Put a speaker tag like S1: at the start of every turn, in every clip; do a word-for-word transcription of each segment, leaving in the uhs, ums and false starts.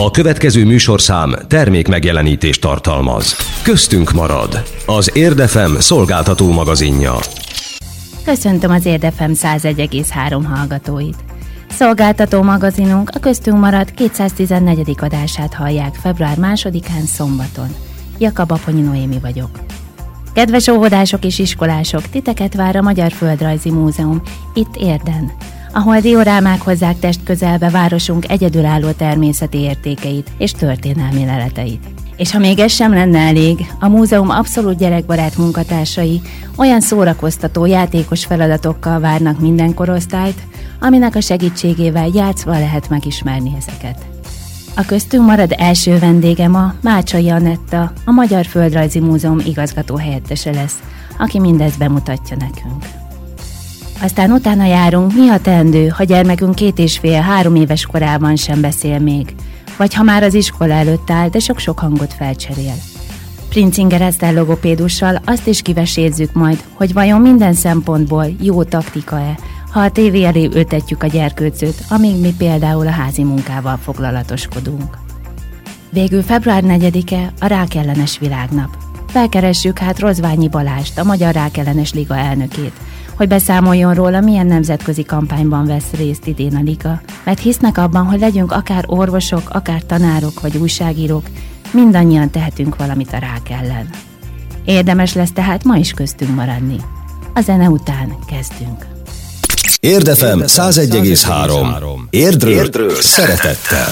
S1: A következő műsorszám termék megjelenítést tartalmaz. Köztünk marad az Érd ef em szolgáltató magazinja.
S2: Köszöntöm az Érd ef em százegy egész három hallgatóit. Szolgáltató magazinunk a Köztünk marad kétszáztizennegyedik adását hallják február másodikán szombaton. Jakab Aponyi Noémi vagyok. Kedves óvodások és iskolások, titeket vár a Magyar Földrajzi Múzeum itt Érden, ahol diorámák hozzák testközelbe városunk egyedülálló természeti értékeit és történelmi leleteit. És ha még ez sem lenne elég, a múzeum abszolút gyerekbarát munkatársai olyan szórakoztató, játékos feladatokkal várnak minden korosztályt, aminek a segítségével játszva lehet megismerni ezeket. A Köztünk marad első vendége ma Mácsai Anetta, a Magyar Földrajzi Múzeum igazgató helyettese lesz, aki mindezt bemutatja nekünk. Aztán utána járunk, mi a teendő, ha gyermekünk két és fél, három éves korában sem beszél még, vagy ha már az iskola előtt áll, de sok-sok hangot felcserél. Princinger Eszter logopédussal azt is kivesézzük majd, hogy vajon minden szempontból jó taktika-e, ha a tévé elé ültetjük a gyerkőcöt, amíg mi például a házi munkával foglalatoskodunk. Végül február negyedike a rákellenes világnap. Felkeressük hát Rozványi Balást, a Magyar Rákellenes Liga elnökét, hogy beszámoljon róla, milyen nemzetközi kampányban vesz részt idén a liga, mert hisznek abban, hogy legyünk akár orvosok, akár tanárok vagy újságírók, mindannyian tehetünk valamit a rák ellen. Érdemes lesz tehát ma is köztünk maradni. A zene után kezdünk.
S1: Érd ef em százegy egész három. Érdről, Érdről szeretettel.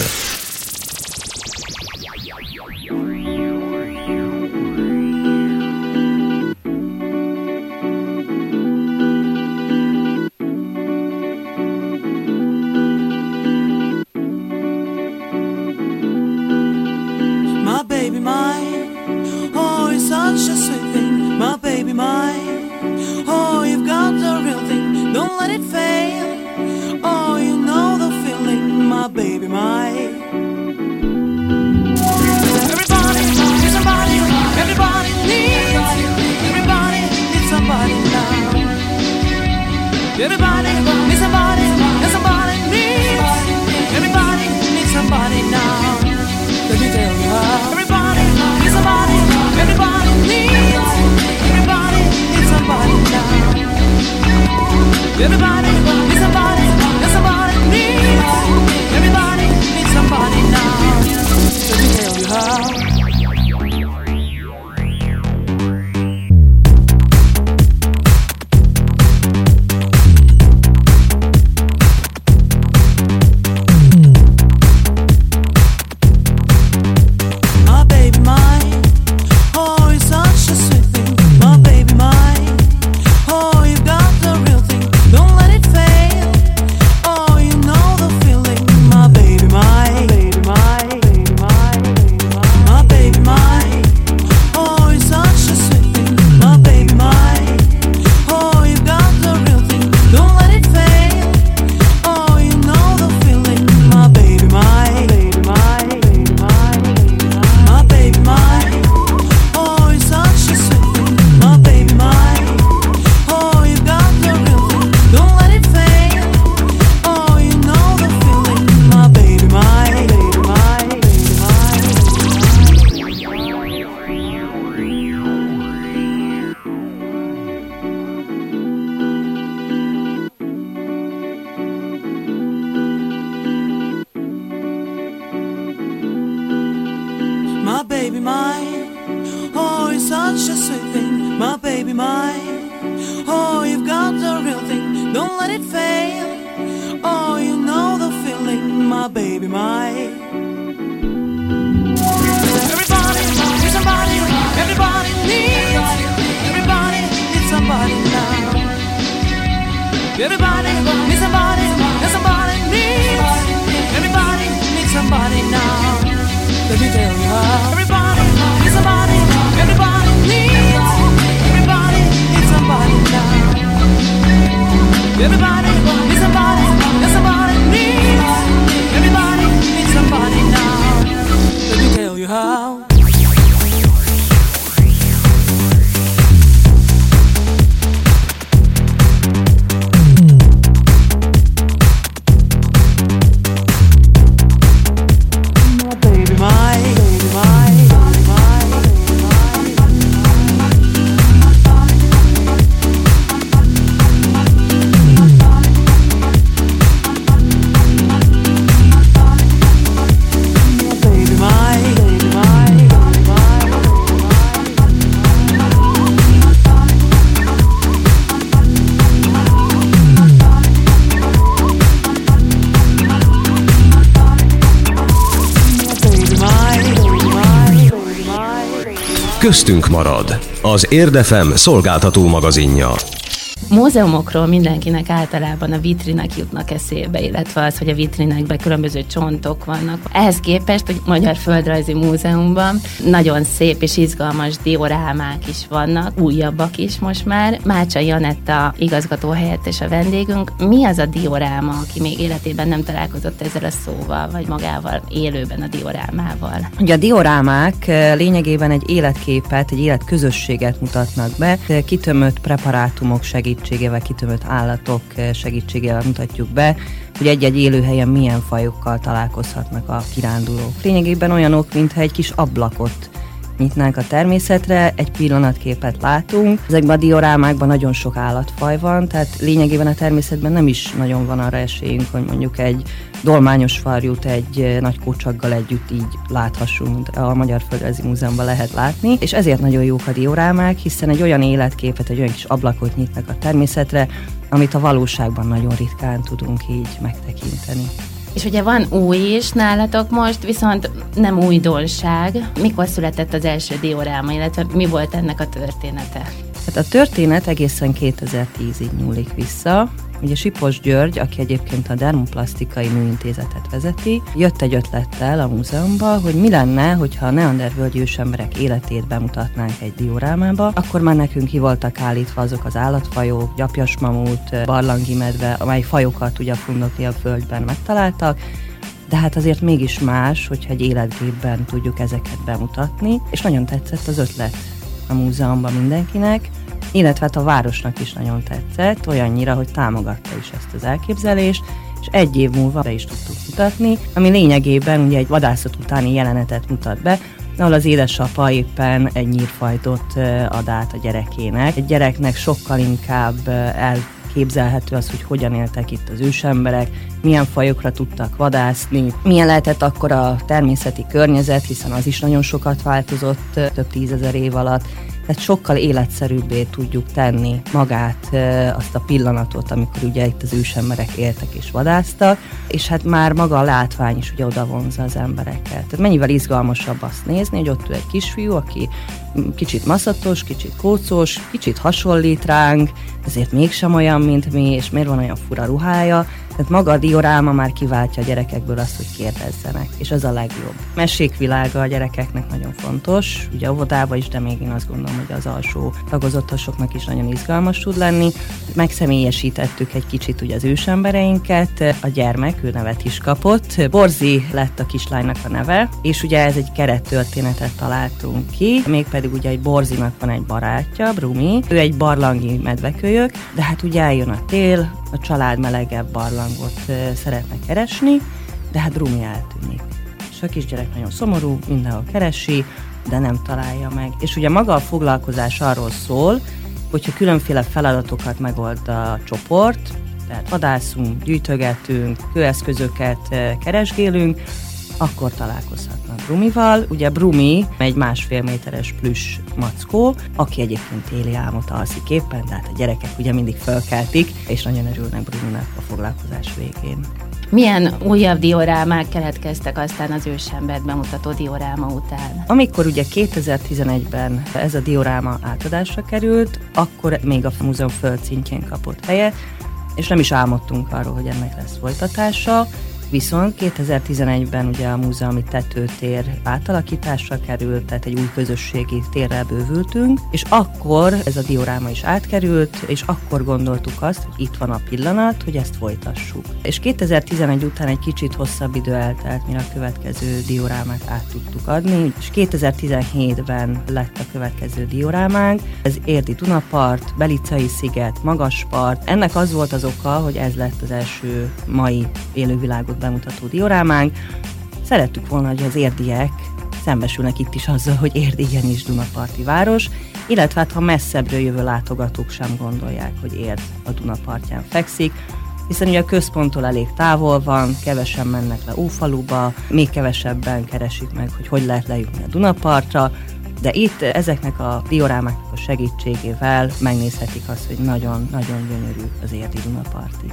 S1: Köztünk marad. Az Érd ef em szolgáltató magazinja.
S2: Múzeumokról mindenkinek általában a vitrinek jutnak eszébe, illetve az, hogy a vitrinekben különböző csontok vannak. Ehhez képest a Magyar Földrajzi Múzeumban nagyon szép és izgalmas diorámák is vannak, újabbak is most már. Mácsai Anetta igazgatóhelyettes a vendégünk. Mi az a dioráma, aki még életében nem találkozott ezzel a szóval, vagy magával élőben a diorámával?
S3: Ugye a diorámák lényegében egy életképet, egy életközösséget mutatnak be, kitömött preparátumok segítségével, kitömött állatok segítségével mutatjuk be, hogy egy-egy élőhelyen milyen fajokkal találkozhatnak a kirándulók. Lényegében olyanok, mintha egy kis ablakot nyitnánk a természetre, egy pillanatképet látunk. Ezekben a diorámákban nagyon sok állatfaj van, tehát lényegében a természetben nem is nagyon van arra esélyünk, hogy mondjuk egy dolmányos farjút egy nagy kócsaggal együtt így láthassunk, mint a Magyar Földrajzi Múzeumban lehet látni, és ezért nagyon jók a diorámák, hiszen egy olyan életképet, egy olyan kis ablakot nyitnak a természetre, amit a valóságban nagyon ritkán tudunk így megtekinteni.
S2: És ugye van új is nálatok most, viszont nem újdonság. Mikor született az első dioráma, illetve mi volt ennek a története?
S3: Hát a történet egészen kétezer-tízig nyúlik vissza. Ugye Sipos György, aki egyébként a Dermoplasztikai Műintézetet vezeti, jött egy ötlettel a múzeumba, hogy mi lenne, hogyha a neandervölgyi ősemberek életét bemutatnánk egy diorámába, akkor már nekünk ki voltak állítva azok az állatfajok, gyapjas mamut, barlangi medve, amely fajokat ugye a Fundoklia földben megtaláltak, de hát azért mégis más, hogyha egy életgépben tudjuk ezeket bemutatni, és nagyon tetszett az ötlet a múzeumban mindenkinek, illetve hát a városnak is nagyon tetszett, olyannyira, hogy támogatta is ezt az elképzelést, és egy év múlva be is tudtuk mutatni, ami lényegében ugye egy vadászat utáni jelenetet mutat be, ahol az édesapa éppen egy nyírfajtot ad át a gyerekének. Egy gyereknek sokkal inkább elképzelhető az, hogy hogyan éltek itt az ősemberek, milyen fajokra tudtak vadászni, milyen lehetett akkor a természeti környezet, hiszen az is nagyon sokat változott több tízezer év alatt. Tehát sokkal életszerűbbé tudjuk tenni magát, azt a pillanatot, amikor ugye itt az ősemberek éltek és vadásztak, és hát már maga a látvány is ugye oda vonzza az embereket. Tehát mennyivel izgalmasabb azt nézni, hogy ott ül egy kisfiú, aki kicsit maszatos, kicsit kócos, kicsit hasonlít ránk, ezért mégsem olyan, mint mi, és miért van olyan fura ruhája. Tehát maga a dioráma már kiváltja a gyerekekből azt, hogy kérdezzenek, és ez a legjobb. Mesék világa a gyerekeknek nagyon fontos, ugye óvodában is, de még én azt gondolom, hogy az alsó tagozatosoknak is nagyon izgalmas tud lenni. Megszemélyesítettük egy kicsit ugye az ősembereinket, a gyermek, ő nevet is kapott. Borzi lett a kislánynak a neve, és ugye ez egy kerettörténetet találtunk ki, mégpedig ugye egy Borzinak van egy barátja, Brumi, ő egy barlangi medvekölyök, de hát ugye eljön a tél, a család melegebb barlangot szeretne keresni, de hát Brumi eltűnik. És a kisgyerek nagyon szomorú, mindenhol keresi, de nem találja meg. És ugye maga a foglalkozás arról szól, hogyha különféle feladatokat megold a csoport, tehát vadászunk, gyűjtögetünk, kőeszközöket keresgélünk, akkor találkozhatnak Brumival. Ugye Brumi egy másfél méteres plüss mackó, aki egyébként téli álmot alszik éppen, tehát a gyerekek ugye mindig fölkeltik, és nagyon örülnek Bruminak a foglalkozás végén.
S2: Milyen újabb diorámák keletkeztek aztán az ősembert bemutató dioráma után?
S3: Amikor ugye kétezer-tizenegyben ez a dioráma átadásra került, akkor még a múzeum földszintjén kapott helyet, és nem is álmodtunk arról, hogy ennek lesz folytatása. Viszont kétezer-tizenegyben ugye a múzeumi tetőtér átalakításra került, tehát egy új közösségi térrel bővültünk, és akkor ez a dioráma is átkerült, és akkor gondoltuk azt, hogy itt van a pillanat, hogy ezt folytassuk. És kétezer-tizenegy után egy kicsit hosszabb idő eltelt, mire a következő diorámát át tudtuk adni, és kétezer-tizenhétben lett a következő diorámánk, ez Érdi Dunapart, Belicai sziget, Magaspart. Ennek az volt az oka, hogy ez lett az első mai élővilágot bemutató diorámánk. Szerettük volna, hogy az érdiek szembesülnek itt is azzal, hogy Érd igenis Dunaparti város, illetve hát, ha messzebbről jövő látogatók sem gondolják, hogy Érd a Dunapartján fekszik, hiszen ugye a központtól elég távol van, kevesen mennek le Ófaluba, még kevesebben keresik meg, hogy hogy lehet lejutni a Dunapartra, de itt ezeknek a diorámáknak a segítségével megnézhetik azt, hogy nagyon-nagyon gyönyörű az érdi Dunapart is.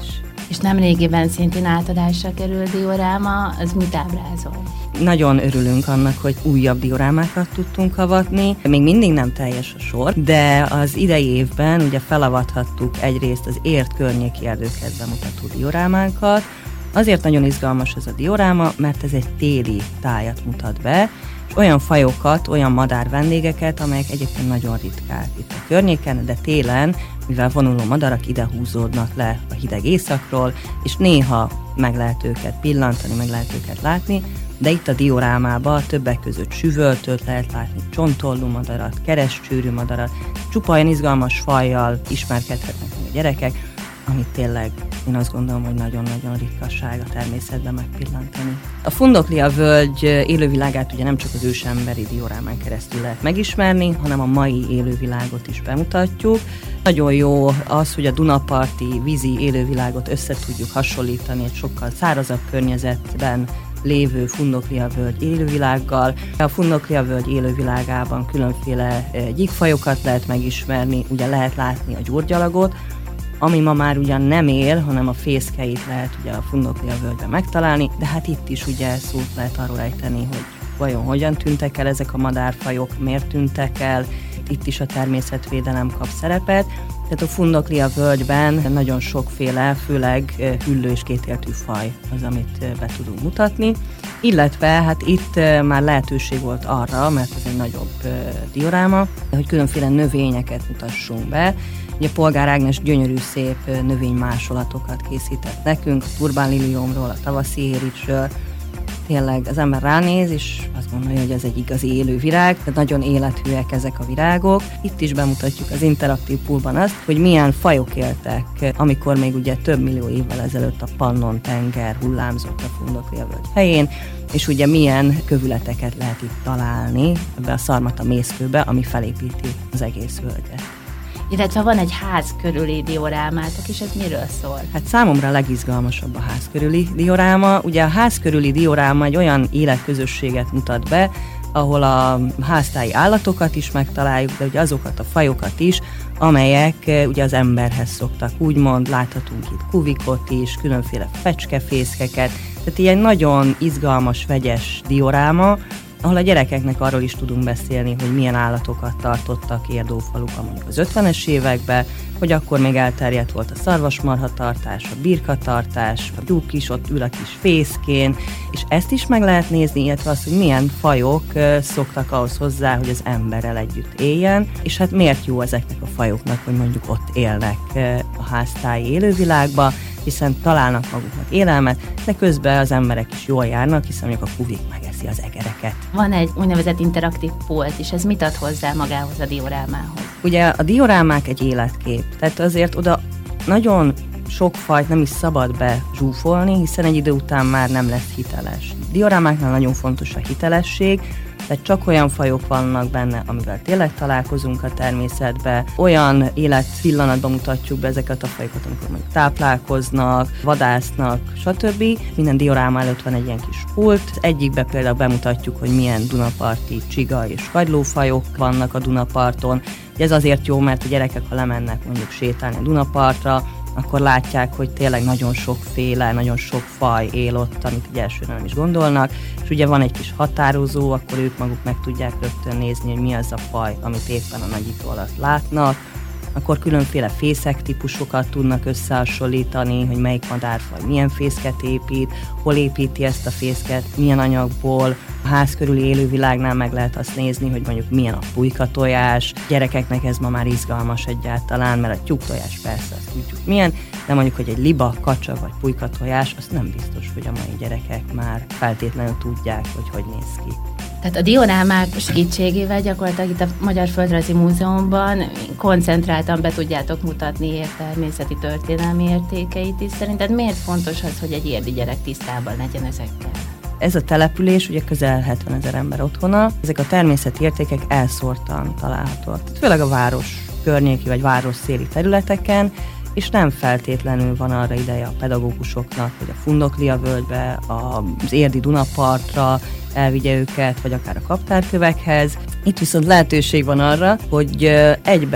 S2: És nemrégiben szintén átadásra kerül dioráma, az mit ábrázol?
S3: Nagyon örülünk annak, hogy újabb diorámákat tudtunk avatni. Még mindig nem teljes a sor, de az idei évben ugye felavathattuk egyrészt az Érd környéki erdőket bemutató diorámánkat. Azért nagyon izgalmas ez a dioráma, mert ez egy téli tájat mutat be, és olyan fajokat, olyan madár vendégeket, amelyek egyébként nagyon ritkák itt a környéken, de télen, mivel vonuló madarak ide húzódnak le a hideg északról, és néha meg lehet őket pillantani, meg lehet őket látni, de itt a diorámában többek között süvöltőt lehet látni, csontollú madarat, keresztcsőrű madarat, csupa olyan izgalmas fajjal ismerkedhetnek a gyerekek, amit tényleg én azt gondolom, hogy nagyon-nagyon ritkaság a természetben megpillantani. A Fundoklia völgy élővilágát ugye nem csak az ősemberi diorámán keresztül lehet megismerni, hanem a mai élővilágot is bemutatjuk. Nagyon jó az, hogy a dunaparti vízi élővilágot össze tudjuk hasonlítani egy sokkal szárazabb környezetben lévő Fundoklia völgy élővilággal. A Fundoklia völgy élővilágában különféle gyíkfajokat lehet megismerni, ugye lehet látni a gyurgyalagot, ami ma már ugyan nem él, hanem a fészkeit lehet ugye a Fundoklia völgyben megtalálni, de hát itt is ugye szót lehet arról ejteni, hogy vajon hogyan tűntek el ezek a madárfajok, miért tűntek el, itt is a természetvédelem kap szerepet. Tehát a Fundoklia völgyben nagyon sokféle, főleg hüllő és kétéltű faj az, amit be tudunk mutatni. Illetve hát itt már lehetőség volt arra, mert ez egy nagyobb dioráma, hogy különféle növényeket mutassunk be. Ugye Polgár Ágnes gyönyörű szép növénymásolatokat készített nekünk, a turbánliliomról, a tavaszi éricsről. Tényleg az ember ránéz, és azt gondolja, hogy ez egy igazi élő virág, tehát nagyon élethűek ezek a virágok. Itt is bemutatjuk az interaktív poolban azt, hogy milyen fajok éltek, amikor még ugye több millió évvel ezelőtt a Pannon tenger hullámzott a Fundoklia völgy helyén, és ugye milyen kövületeket lehet itt találni ebbe a Szarmata mészkőbe, ami felépíti az egész völgyet.
S2: Illetve van egy ház körüli diorámátok, és ez miről szól?
S3: Hát számomra a legizgalmasabb a ház körüli dioráma. Ugye a ház körüli dioráma egy olyan életközösséget mutat be, ahol a háztáji állatokat is megtaláljuk, de ugye azokat a fajokat is, amelyek ugye az emberhez szoktak. Úgymond láthatunk itt kuvikot is, különféle fecskefészkeket, tehát ilyen nagyon izgalmas, vegyes dioráma, ahol a gyerekeknek arról is tudunk beszélni, hogy milyen állatokat tartottak Érdófaluban mondjuk az ötvenes években, hogy akkor még elterjedt volt a szarvasmarhatartás, a birkatartás, a tyúk is ott ül a kis fészkén, és ezt is meg lehet nézni, illetve az, hogy milyen fajok szoktak ahhoz hozzá, hogy az emberrel együtt éljen, és hát miért jó ezeknek a fajoknak, hogy mondjuk ott élnek a háztáji élővilágba, hiszen találnak maguknak élelmet, de közben az emberek is jól járnak, hiszen mondjuk a kuvik megeszi az egereket.
S2: Van egy úgynevezett interaktív pult is, ez mit ad hozzá magához a diorámához?
S3: Ugye a diorámák egy életkép, tehát azért oda nagyon sok fajt nem is szabad bezsúfolni, hiszen egy idő után már nem lesz hiteles. Diorámáknál nagyon fontos a hitelesség, tehát csak olyan fajok vannak benne, amivel tényleg találkozunk a természetbe, olyan életpillanatban mutatjuk be ezeket a fajokat, amikor mondjuk táplálkoznak, vadásznak, stb. Minden dioráma előtt van egy ilyen kis pult, egyikbe például bemutatjuk, hogy milyen dunaparti csiga és kagylófajok vannak a Dunaparton. Ez azért jó, mert a gyerekek, ha lemennek mondjuk sétálni a Dunapartra, akkor látják, hogy tényleg nagyon sokféle, nagyon sok faj él ott, amit így elsőre nem is gondolnak, és ugye van egy kis határozó, akkor ők maguk meg tudják rögtön nézni, hogy mi az a faj, amit éppen a nagyító alatt látnak, akkor különféle fészek típusokat tudnak összehasonlítani, hogy melyik madárfaj milyen fészket épít, hol építi ezt a fészket, milyen anyagból. A ház körüli élővilágnál meg lehet azt nézni, hogy mondjuk milyen a pulykatojás. Gyerekeknek ez ma már izgalmas egyáltalán, mert a tyúktojás persze azt tudjuk milyen, de mondjuk, hogy egy liba, kacsa vagy pulykatojás, azt nem biztos, hogy a mai gyerekek már feltétlenül tudják, hogy hogy néz ki.
S2: Tehát a diorámák segítségével gyakorlatilag itt a Magyar Földrajzi Múzeumban koncentráltan be tudjátok mutatni Érd természeti történelmi értékeit is. Szerinted miért fontos az, hogy egy érdi gyerek tisztában legyen ezekkel?
S3: Ez a település ugye közel hetvenezer ember otthona, ezek a természeti értékek elszórtan találhatóak. Tehát főleg a város környéki vagy város széli területeken, és nem feltétlenül van arra ideje a pedagógusoknak, hogy a Fundoklia völgybe, az érdi Dunapartra elvigye őket, vagy akár a kaptárkövekhez. Itt viszont lehetőség van arra, hogy egybe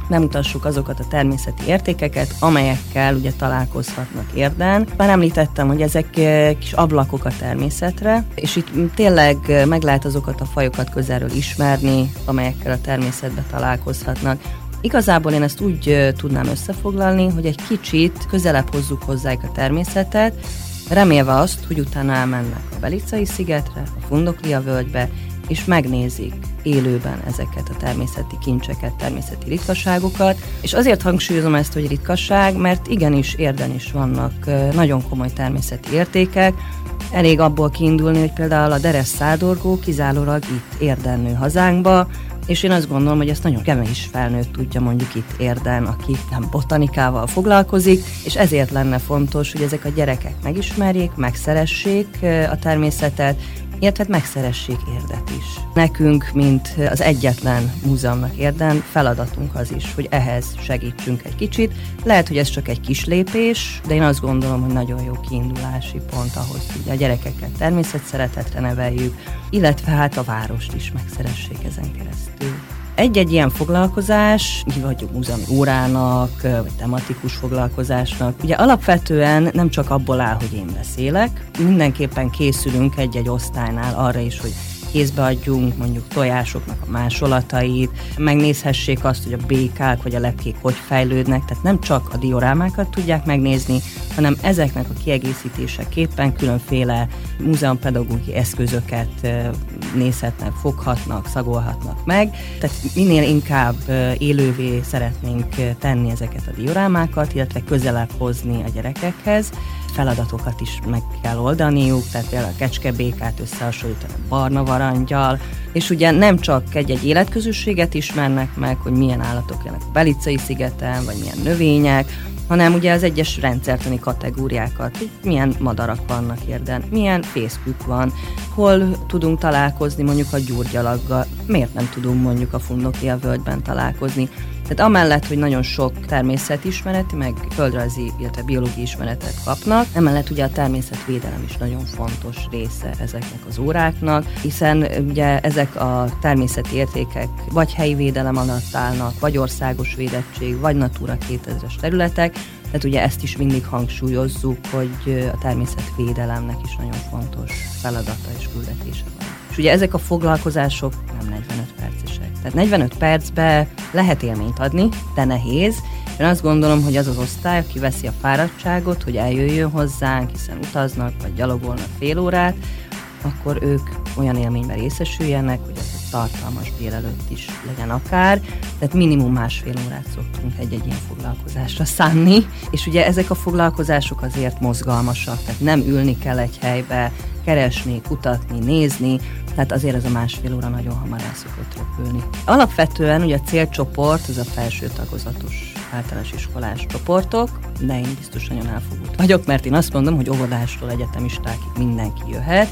S3: bemutassuk azokat a természeti értékeket, amelyekkel ugye találkozhatnak Érden. Már említettem, hogy ezek kis ablakok a természetre, és itt tényleg meg lehet azokat a fajokat közelről ismerni, amelyekkel a természetben találkozhatnak. Igazából én ezt úgy tudnám összefoglalni, hogy egy kicsit közelebb hozzuk hozzájuk a természetet, remélve azt, hogy utána elmennek a Belicai szigetre, a Fundoklia völgybe, és megnézik élőben ezeket a természeti kincseket, természeti ritkaságokat. És azért hangsúlyozom ezt, hogy ritkaság, mert igenis Érden is vannak nagyon komoly természeti értékek. Elég abból kiindulni, hogy például a Deres szádorgó kizárólag itt Érden nő hazánkba, és én azt gondolom, hogy ezt nagyon kevés felnőtt tudja mondjuk itt Érden, aki nem botanikával foglalkozik, és ezért lenne fontos, hogy ezek a gyerekek megismerjék, megszeressék a természetet, illetve megszeressék Érdet is. Nekünk, mint az egyetlen múzeumnak Érden, feladatunk az is, hogy ehhez segítsünk egy kicsit. Lehet, hogy ez csak egy kis lépés, de én azt gondolom, hogy nagyon jó kiindulási pont ahhoz, hogy a gyerekeket természetszeretetre neveljük, illetve hát a várost is megszeressék ezen keresztül. Egy-egy ilyen foglalkozás, vagy múzeumi órának, vagy tematikus foglalkozásnak, ugye alapvetően nem csak abból áll, hogy én beszélek, mindenképpen készülünk egy-egy osztálynál arra is, hogy kézbe adjunk mondjuk tojásoknak a másolatait, megnézhessék azt, hogy a békák vagy a lepkék hogy fejlődnek, tehát nem csak a diorámákat tudják megnézni, hanem ezeknek a kiegészítéseképpen különféle múzeumpedagógiai eszközöket nézhetnek, foghatnak, szagolhatnak meg. Tehát minél inkább élővé szeretnénk tenni ezeket a diorámákat, illetve közelebb hozni a gyerekekhez. Feladatokat is meg kell oldaniuk, tehát például a kecskebékát összehasonlítani a barna varangyal, és ugye nem csak egy-egy életközösséget ismernek meg, hogy milyen állatok élnek a Belicai szigeten, vagy milyen növények, hanem ugye az egyes rendszertani kategóriákat, hogy milyen madarak vannak Érden, milyen fészkük van, hol tudunk találkozni mondjuk a gyurgyalaggal, miért nem tudunk mondjuk a Fundoklia völgyben találkozni. Tehát amellett, hogy nagyon sok természetismereti, meg földrajzi, illetve biológiai ismeretet kapnak, emellett ugye a természetvédelem is nagyon fontos része ezeknek az óráknak, hiszen ugye ezek a természeti értékek vagy helyi védelem alatt állnak, vagy országos védettség, vagy Natura kétezres területek, tehát ugye ezt is mindig hangsúlyozzuk, hogy a természetvédelemnek is nagyon fontos feladata és küldetése van. És ugye ezek a foglalkozások nem negyvenöt percesek. Tehát negyvenöt percben lehet élményt adni, de nehéz. Én azt gondolom, hogy az az osztály, aki veszi a fáradtságot, hogy eljöjjön hozzánk, hiszen utaznak, vagy gyalogolnak fél órát, akkor ők olyan élményben részesüljenek, hogy ez egy tartalmas délelőtt is legyen akár. Tehát minimum másfél órát szoktunk egy-egy ilyen foglalkozásra szánni. És ugye ezek a foglalkozások azért mozgalmasak, tehát nem ülni kell egy helybe, keresni, kutatni, nézni, tehát azért ez a másfél óra nagyon hamar el szokott röpülni. Alapvetően ugye a célcsoport, ez a felső tagozatos általános iskolás csoportok, de én biztos nagyon elfogult vagyok, mert én azt mondom, hogy óvodástól egyetemistákig mindenki jöhet.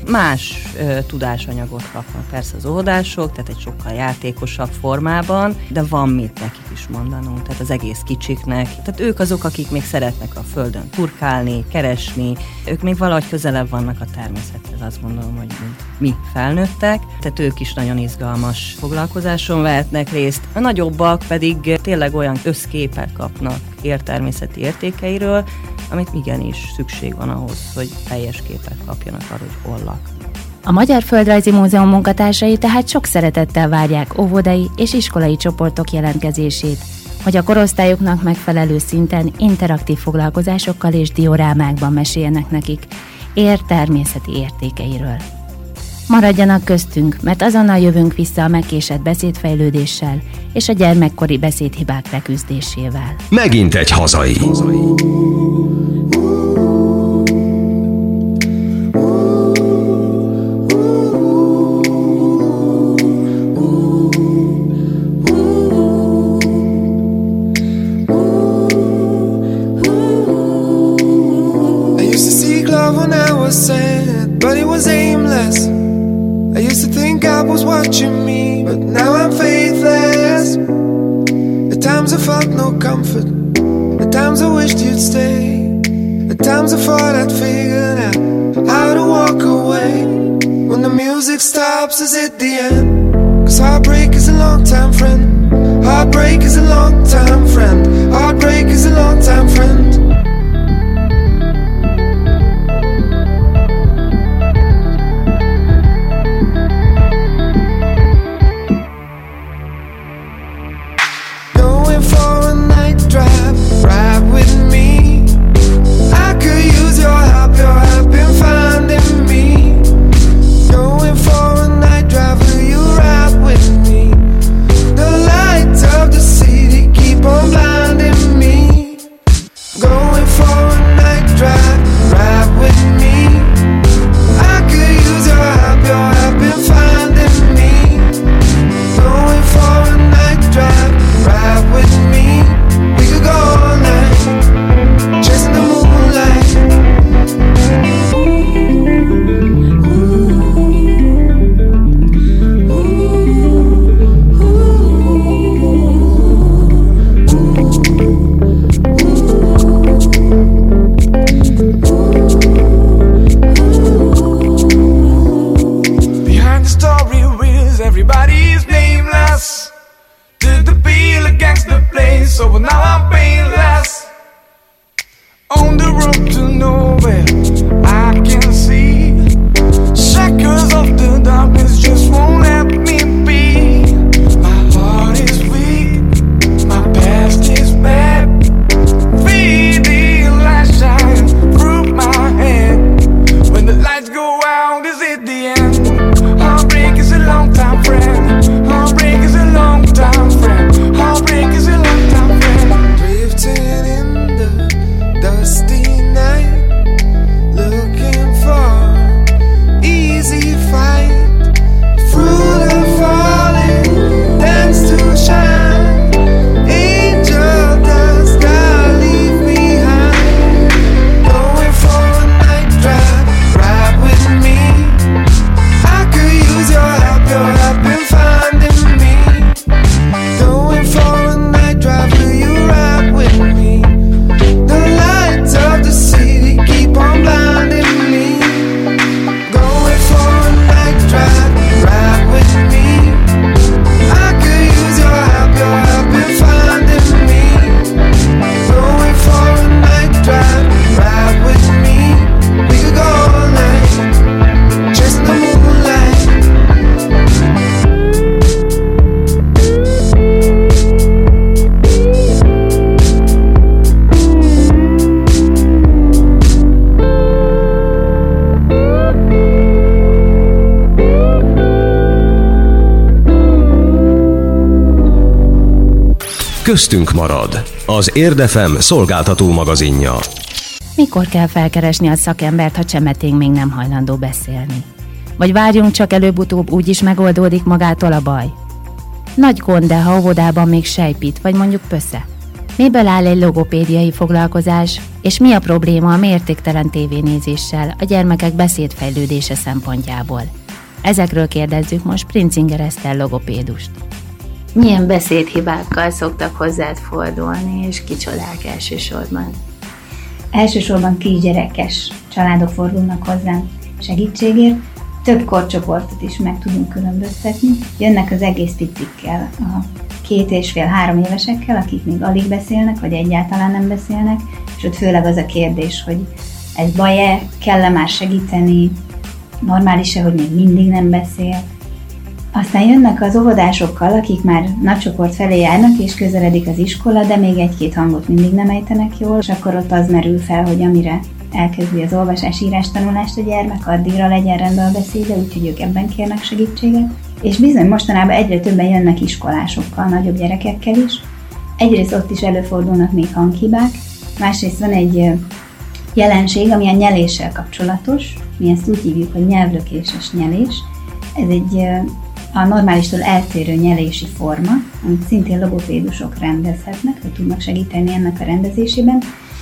S3: Más ö, tudásanyagot kapnak persze az óvodások, tehát egy sokkal játékosabb formában, de van mit nekik is mondanunk, tehát az egész kicsiknek. Tehát ők azok, akik még szeretnek a földön turkálni, keresni, ők még valahogy közelebb vannak a természethez, azt gondolom, hogy mint mi felnőttek, tehát ők is nagyon izgalmas foglalkozáson vehetnek részt. A nagyobbak pedig tényleg olyan összképet kapnak értermészeti értékeiről, amit igenis szükség van ahhoz, hogy teljes képet kapjanak arról, hogy hol laknak.
S2: A Magyar Földrajzi Múzeum munkatársai tehát sok szeretettel várják óvodai és iskolai csoportok jelentkezését, hogy a korosztályoknak megfelelő szinten interaktív foglalkozásokkal és diorámákban meséljenek nekik Érd természeti értékeiről. Maradjanak köztünk, mert azonnal jövünk vissza a megkésett beszédfejlődéssel és a gyermekkori beszédhibák leküzdésével.
S1: Megint egy hazai.
S4: But it was aimless. I used to think God was watching me, but now I'm faithless. At times I felt no comfort, at times I wished you'd stay, at times I thought I'd figured out how to walk away. When the music stops, is it the end? Cause heartbreak is a long-time friend. Heartbreak is a long-time friend. Heartbreak is a long-time friend. Going for a night drive, ride with me. I could use your help, your help in finding me. Going for a night drive, will you ride with me? The lights of the city keep on blinding me. Going for a night drive, ride with me. I could use your help, your help in finding me. Going for a night drive, ride with me. We could go all night, chasing the moonlight. Behind the story wheels, everybody's nameless. Did the feel against the place, so now I'm painless. On the road to nowhere, I can see shackles of the darkness just won't let me be. My heart is weak, my past is bad. Feed the light shine through my head. When the lights go out, is it the end? Heartbreak is a long time friend. Heartbreak is a long time friend. Heartbreak is a long time friend. Drifting in the dusty night, looking for easy fight. Fruit of falling, dance to shine. Angel dust, God leave behind. Going for a night drive, ride with me. I could use your help, your help in finding me. Going for a night drive, will you ride with me? The lights of the city keep on blinding me. Going for a night drive, ride with me. I could use your help, your help in finding me. Going for a night drive, ride with me. We could go all night, chasing the moonlight.
S1: Köztünk marad. Az Érd ef em szolgáltató magazinja.
S2: Mikor kell felkeresni a szakembert, ha csemeténk még nem hajlandó beszélni? Vagy várjunk, csak előbb-utóbb úgyis megoldódik magától a baj? Nagy gond, de ha óvodában még sejpít, vagy mondjuk pösze. Miből áll egy logopédiai foglalkozás, és mi a probléma a mértéktelen tévénézéssel a gyermekek beszédfejlődése szempontjából? Ezekről kérdezzük most Princinger Eszter logopédust. Milyen beszédhibákkal szoktak hozzád fordulni, és kicsodák elsősorban?
S5: Elsősorban kisgyerekes családok fordulnak hozzám segítségért. Több korcsoportot is meg tudunk különböztetni. Jönnek az egész picikkel, a két és fél, három évesekkel, akik még alig beszélnek, vagy egyáltalán nem beszélnek, és ott főleg az a kérdés, hogy ez baj-e, kell-e már segíteni, normális-e, hogy még mindig nem beszél. Aztán jönnek az óvodásokkal, akik már nagycsoport felé járnak, és közeledik az iskola, de még egy-két hangot mindig nem ejtenek jól, és akkor ott az merül fel, hogy amire elkezdi az olvasás-írás tanulást a gyermek, addigra legyen rendben a beszéde, úgyhogy ők ebben kérnek segítséget. És bizony mostanában egyre többen jönnek iskolásokkal, nagyobb gyerekekkel is. Egyrészt ott is előfordulnak még hanghibák, másrészt van egy jelenség, ami a nyeléssel kapcsolatos, mi ezt úgy hívjuk, hogy nyelvlökéses nyelés. Ez egy a normálistól eltérő nyelési forma, amit szintén logopédusok rendezhetnek, vagy tudnak segíteni ennek a rendezésében.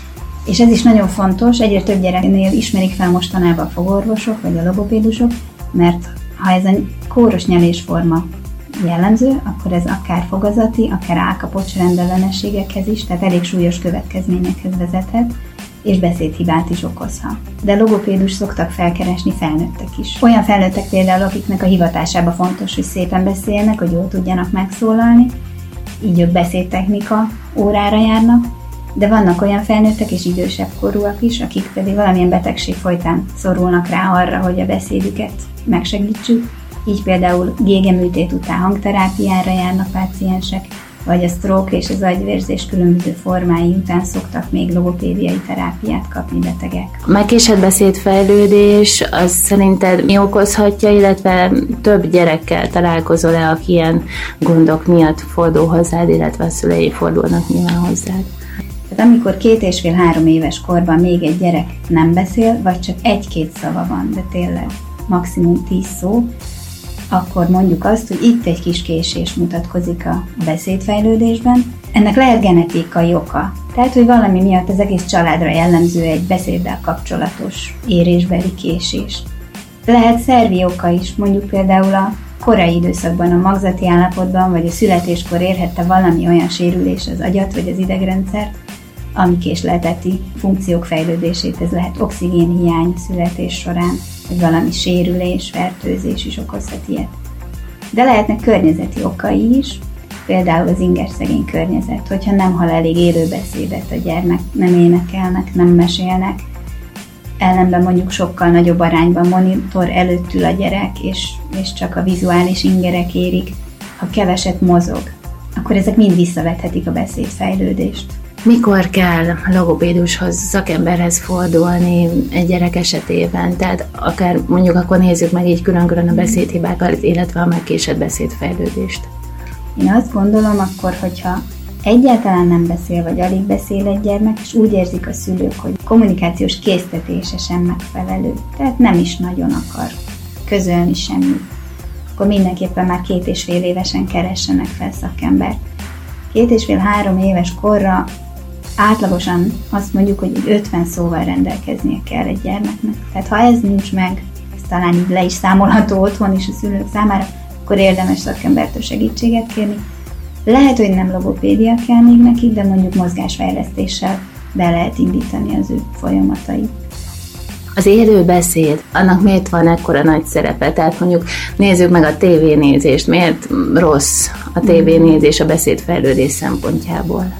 S5: És ez is nagyon fontos, egyre több gyereknél ismerik fel mostanában a fogorvosok, vagy a logopédusok, mert ha ez a kóros nyelésforma jellemző, akkor ez akár fogazati, akár állkapocs rendellenességekhez is, tehát elég súlyos következményekhez vezethet, és beszédhibát is okozhat. De logopédus szoktak felkeresni felnőttek is. Olyan felnőttek például, akiknek a hivatásában fontos, hogy szépen beszélnek, hogy jól tudjanak megszólalni, így ők beszédtechnika órára járnak, de vannak olyan felnőttek és idősebb korúak is, akik pedig valamilyen betegség folytán szorulnak rá arra, hogy a beszédüket megsegítsük. Így például gégeműtét után hangterápiára járnak páciensek, vagy a stroke és az agyvérzés különböző formái után szoktak még logopédiai terápiát kapni betegek.
S2: A megkésett beszédfejlődés az szerinted mi okozhatja, illetve több gyerekkel találkozol-e, aki ilyen gondok miatt fordul hozzád, illetve a szülei fordulnak nyilván hozzád?
S5: Tehát amikor két és fél-három éves korban még egy gyerek nem beszél, vagy csak egy-két szava van, de tényleg maximum tíz szó, akkor mondjuk azt, hogy itt egy kis késés mutatkozik a beszédfejlődésben. Ennek lehet genetikai oka. Tehát, hogy valami miatt az egész családra jellemző egy beszéddel kapcsolatos érésbeli késés. Lehet szervi oka is, mondjuk például a korai időszakban, a magzati állapotban, vagy a születéskor érhette valami olyan sérülés az agyat, vagy az idegrendszert, ami késlelteti funkciók fejlődését. Ez lehet oxigénhiány születés során, vagy valami sérülés, fertőzés is okozhat ilyet. De lehetnek környezeti okai is, például az ingerszegény környezet, hogyha nem hall elég élő beszédet a gyermek, nem énekelnek, nem mesélnek, ellenben mondjuk sokkal nagyobb arányban monitor előtt ül a gyerek, és, és csak a vizuális ingerek érik, ha keveset mozog, akkor ezek mind visszavethetik a beszédfejlődést.
S2: Mikor kell logopédushoz, szakemberhez fordulni egy gyerek esetében? Tehát akár mondjuk akkor nézzük meg így külön-külön a beszédhibákat, illetve a megkésett beszédfejlődést.
S5: Én azt gondolom akkor, hogyha egyáltalán nem beszél, vagy alig beszél egy gyermek, és úgy érzik a szülők, hogy kommunikációs késztetése sem megfelelő, tehát nem is nagyon akar közölni semmit, akkor mindenképpen már két és fél évesen keressenek fel szakembert. Két és fél-három éves korra átlagosan azt mondjuk, hogy ötven szóval rendelkeznie kell egy gyermeknek. Tehát ha ez nincs meg, ez talán így le is számolható otthon is a szülők számára, akkor érdemes szakembertől segítséget kérni. Lehet, hogy nem logopédia kell még neki, de mondjuk mozgásfejlesztéssel be lehet indítani az ő folyamatait.
S2: Az élő beszéd, annak miért van ekkora nagy szerepe? Tehát mondjuk nézzük meg a tévénézést, miért rossz a tévénézés a beszédfejlődés szempontjából?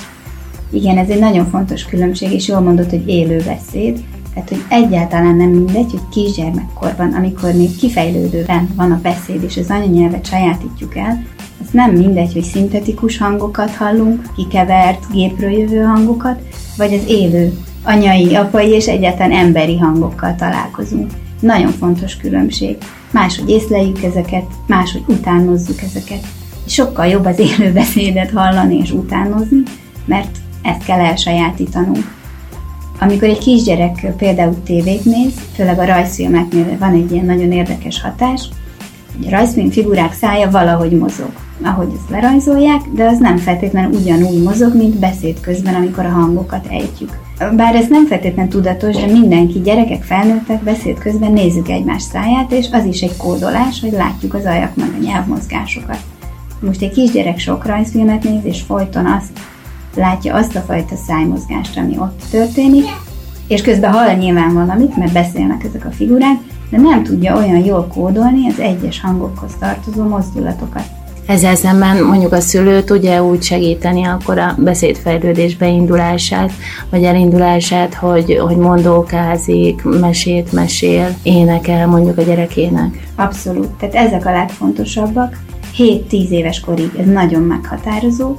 S5: Igen, ez egy nagyon fontos különbség, és jól mondod, hogy élő beszéd. Tehát, hogy egyáltalán nem mindegy, hogy kisgyermekkorban, amikor még kifejlődőben van a beszéd, és az anyanyelvet sajátítjuk el, az nem mindegy, hogy szintetikus hangokat hallunk, kikevert, gépről jövő hangokat, vagy az élő, anyai, apai és egyáltalán emberi hangokkal találkozunk. Nagyon fontos különbség. Máshogy észleljük ezeket, máshogy utánozzuk ezeket. És sokkal jobb az élő beszédet hallani és utánozni, mert ezt kell elsajátítanunk. Amikor egy kisgyerek például tévét néz, főleg a rajzfilmeknél van egy ilyen nagyon érdekes hatás, hogy a rajzfilm figurák szája valahogy mozog, ahogy ezt lerajzolják, de az nem feltétlenül ugyanúgy mozog, mint beszéd közben, amikor a hangokat ejtjük. Bár ez nem feltétlenül tudatos, de mindenki, gyerekek, felnőttek beszéd közben nézzük egymás száját, és az is egy kódolás, hogy látjuk az ajak meg a nyelvmozgásokat. Most egy kisgyerek sok rajzfilmet néz, és folyton azt látja azt a fajta szájmozgást, ami ott történik, és közben hall nyilván valamit, mert beszélnek ezek a figurák, de nem tudja olyan jól kódolni az egyes hangokhoz tartozó mozdulatokat.
S2: Ezzel szemben mondjuk a szülő tudja úgy segíteni akkor a beszédfejlődés beindulását, vagy elindulását, hogy, hogy mondókázik, mesét mesél, énekel mondjuk a gyerekének.
S5: Abszolút, tehát ezek a legfontosabbak. hét-tíz éves korig ez nagyon meghatározó,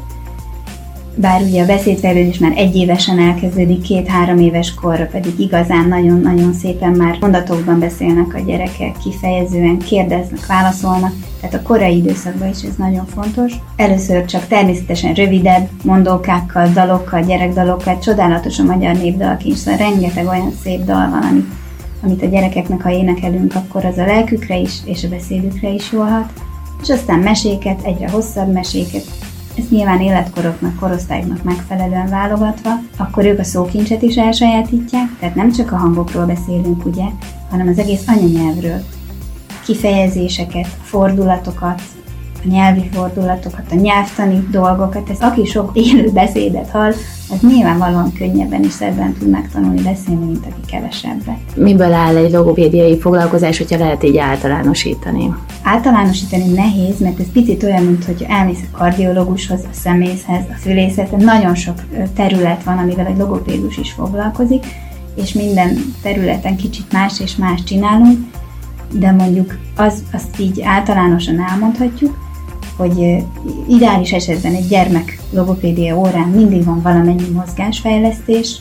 S5: bár ugye a beszédfejlődés már egy évesen elkezdődik, két-három éves korra pedig igazán nagyon-nagyon szépen már mondatokban beszélnek a gyerekek, kifejezően kérdeznek, válaszolnak, tehát a korai időszakban is ez nagyon fontos. Először csak természetesen rövidebb mondókákkal, dalokkal, gyerekdalokkal, csodálatos a magyar népdalkincs, rengeteg olyan szép dal van, amit, amit a gyerekeknek, ha énekelünk, akkor az a lelkükre is, és a beszédükre is jól hat, és aztán meséket, egyre hosszabb meséket, ezt nyilván életkoroknak, korosztályoknak megfelelően válogatva, akkor ők a szókincset is elsajátítják, tehát nem csak a hangokról beszélünk, ugye, hanem az egész anyanyelvről. Kifejezéseket, fordulatokat, a nyelvi fordulatokat, a nyelvtani dolgokat, ez aki sok élő beszédet hall, ez nyilvánvalóan könnyebben és szebben tud megtanulni beszélni, mint aki kevesebbet.
S2: Miből áll egy logopédiai foglalkozás, hogyha lehet így általánosítani?
S5: Általánosítani nehéz, mert ez picit olyan, mint hogy elmész a kardiológushoz, a szemészhez, a fülészethez. Nagyon sok terület van, amivel egy logopédus is foglalkozik, és minden területen kicsit más és más csinálunk, de mondjuk az, azt így általánosan elmondhatjuk, hogy ideális esetben egy gyermek logopédia órán mindig van valamennyi mozgásfejlesztés,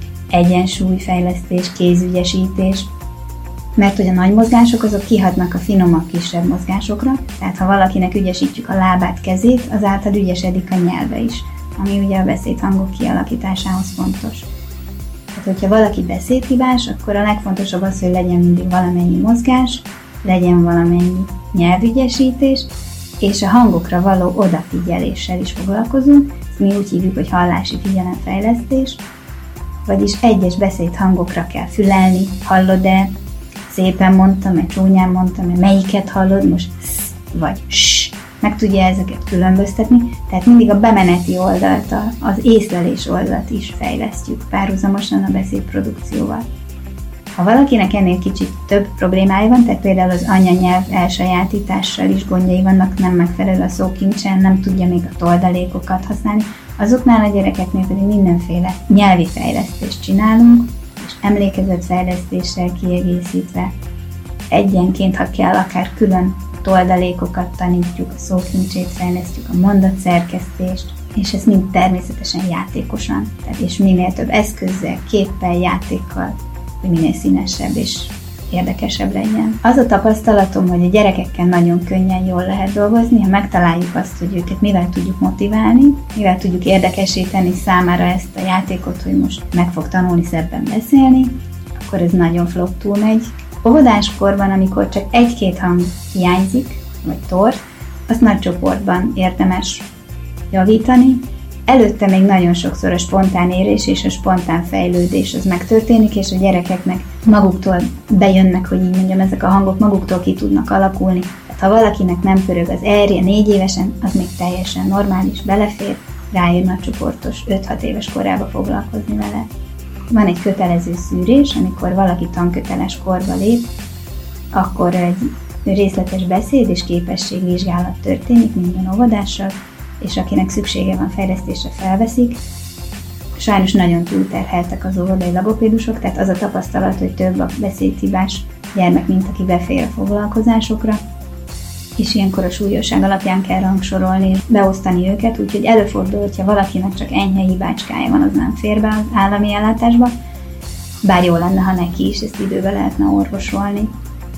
S5: egyensúlyfejlesztés, kézügyesítés, mert hogy a nagy mozgások azok kihatnak a finomabb, kisebb mozgásokra, tehát ha valakinek ügyesítjük a lábát, kezét, azáltal ügyesedik a nyelve is, ami ugye a beszédhangok kialakításához fontos. Tehát, hogyha valaki beszédhibás, akkor a legfontosabb az, hogy legyen mindig valamennyi mozgás, legyen valamennyi nyelvügyesítés, és a hangokra való odafigyeléssel is foglalkozunk. Ezt mi úgy hívjuk, hogy hallási figyelemfejlesztés, vagyis egyes beszédhangokra kell fülelni, hallod-e, szépen mondtam-e, csúnyán mondtam-e, melyiket hallod, most sz vagy s, meg tudja ezeket különböztetni, tehát mindig a bemeneti oldalt, az észlelés oldalt is fejlesztjük párhuzamosan a beszédprodukcióval. Ha valakinek ennél kicsit több problémája van, tehát például az anyanyelv elsajátítással is gondjai vannak, nem megfelelő a szókincsen, nem tudja még a toldalékokat használni, azoknál a gyerekeknél pedig mindenféle nyelvi fejlesztést csinálunk, és emlékezetfejlesztéssel kiegészítve egyenként, ha kell, akár külön toldalékokat tanítjuk, a szókincsét fejlesztjük, a mondatszerkesztést, és ez mind természetesen játékosan, tehát és minél több eszközzel, képpel, játékkal, hogy minél színesebb és érdekesebb legyen. Az a tapasztalatom, hogy a gyerekekkel nagyon könnyen jól lehet dolgozni, ha megtaláljuk azt, hogy őket mivel tudjuk motiválni, mivel tudjuk érdekesíteni számára ezt a játékot, hogy most meg fog tanulni szebben beszélni, akkor ez nagyon flottul megy. Óvodáskorban, amikor csak egy-két hang hiányzik, vagy tort, azt nagy csoportban érdemes javítani. Előtte még nagyon sokszor a spontán érés és a spontán fejlődés az megtörténik, és a gyerekeknek maguktól bejönnek, hogy így mondjam, ezek a hangok maguktól ki tudnak alakulni. Tehát ha valakinek nem pörög az erje négy évesen, az még teljesen normális, belefér, rájön a csoportos öt-hat éves korába foglalkozni vele. Van egy kötelező szűrés, amikor valaki tanköteles korba lép, akkor egy részletes beszéd és képességvizsgálat történik minden óvodással, és akinek szüksége van fejlesztésre, felveszik. Sajnos nagyon túlterheltek az óvodai logopédusok, tehát az a tapasztalat, hogy több a beszédhibás gyermek, mint aki befér a foglalkozásokra, és ilyenkor a súlyosság alapján kell rangsorolni és beosztani őket, úgyhogy előfordul, hogyha valakinek csak enyhe hibácskája van, az nem fér be az állami ellátásba, bár jó lenne, ha neki is ezt időben lehetne orvosolni.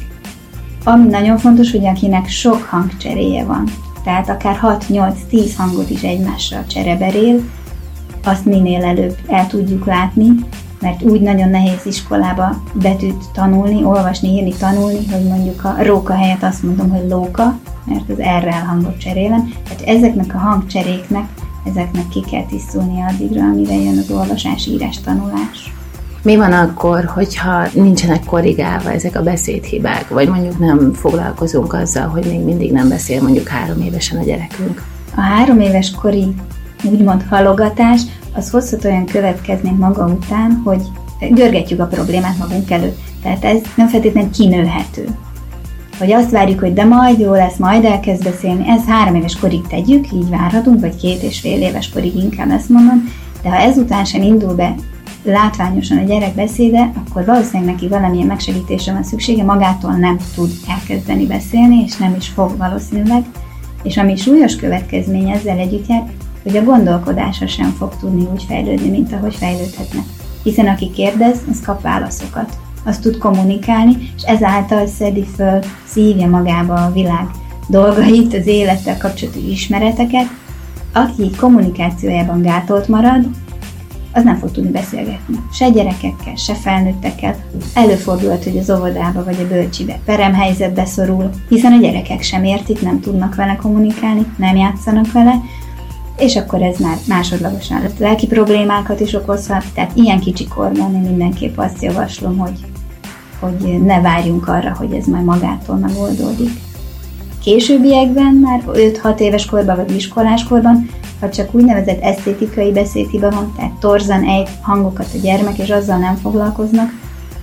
S5: Ami nagyon fontos, hogy akinek sok hangcseréje van, tehát akár hat-nyolc-tíz hangot is egymással csereberél, azt minél előbb el tudjuk látni, mert úgy nagyon nehéz iskolába betűt tanulni, olvasni, írni, tanulni, hogy mondjuk a róka helyett azt mondom, hogy lóka, mert az R-rel hangot cserélem. Tehát ezeknek a hangcseréknek, ezeknek ki kell tisztulnia addigra, amire jön az olvasás, írás, tanulás.
S2: Mi van akkor, hogyha nincsenek korrigálva ezek a beszédhibák, vagy mondjuk nem foglalkozunk azzal, hogy még mindig nem beszél mondjuk három évesen a gyerekünk?
S5: A három éves kori úgymond halogatás, az hozhat olyan következményt maga után, hogy görgetjük a problémát magunk előtt. Tehát ez nem feltétlenül kinőhető. Hogy azt várjuk, hogy de majd jó lesz, majd elkezd beszélni, ez három éves korig tegyük, így várhatunk, vagy két és fél éves korig inkább ezt mondom, de ha ezután sem indul be látványosan a gyerek beszéde, akkor valószínűleg neki valamilyen megsegítésre van szüksége, magától nem tud elkezdeni beszélni, és nem is fog valószínűleg, és ami súlyos következmény ezzel együtt jár, hogy a gondolkodása sem fog tudni úgy fejlődni, mint ahogy fejlődhetne. Hiszen aki kérdez, az kap válaszokat, azt tud kommunikálni, és ezáltal szedi föl, szívja magába a világ dolgait, az élettel kapcsolatos ismereteket. Aki kommunikációjában gátolt marad, az nem fog tudni beszélgetni. Se gyerekekkel, se felnőttekkel. Előfordulhat, hogy az óvodába vagy a bölcsibe peremhelyzetbe szorul, hiszen a gyerekek sem értik, nem tudnak vele kommunikálni, nem játszanak vele, és akkor ez már másodlagosan lelki problémákat is okozhat. Tehát ilyen kicsi korban én mindenképp azt javaslom, hogy, hogy ne várjunk arra, hogy ez majd magától megoldódik. Későbbiekben, már öt-hat éves korban vagy iskoláskorban, Ha csak úgynevezett esztétikai beszédhiba van, tehát torzan ejt hangokat a gyermek, és azzal nem foglalkoznak,